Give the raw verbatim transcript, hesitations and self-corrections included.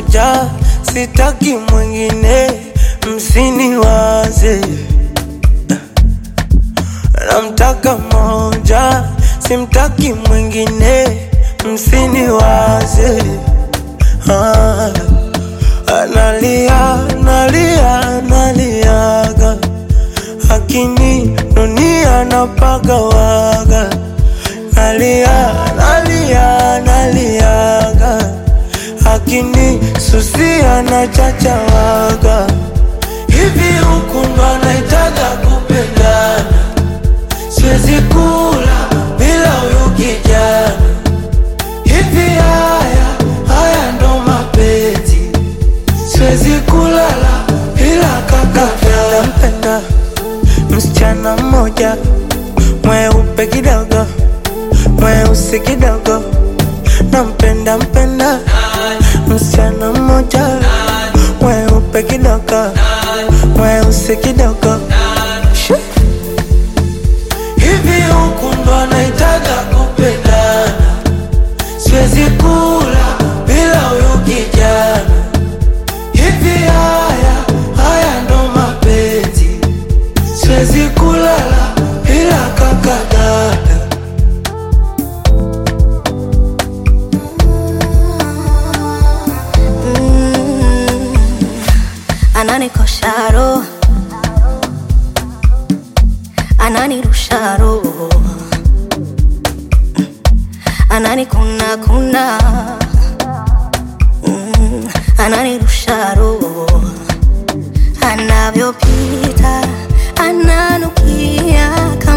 moja, sitaki mwingine, msiniwaze. Namtaka moja, simtaki mwingine, msiniwaze. ah. Analia, analia, analiaga, lakini dunia napagawaga. Nalia, nalia, naliaga, lakini susia na chachawaga. Hivi huku ndo anaitaga kupendana, siwezi kula bila huyu kijana. Hivi haya, haya ndo mapenzi, siwezi kulala bila kaka. Nampenda msichana mmoja, mweupe kidogo, mweusi kidogo. Nampenda mpenda msichana mmoja, mweupe kidogo, mweusi kidogo. Hivi huku ndo anaitaga kupendana, siwezi kula bila huyu kijana. Hivi haya, haya ndo mapenzi, siwezi kulala bila kaka dada. mm, Ananikosha roho, ananirusha roho, ananikuna kuna, mm, ananirusha roho. Anavyopita ananukia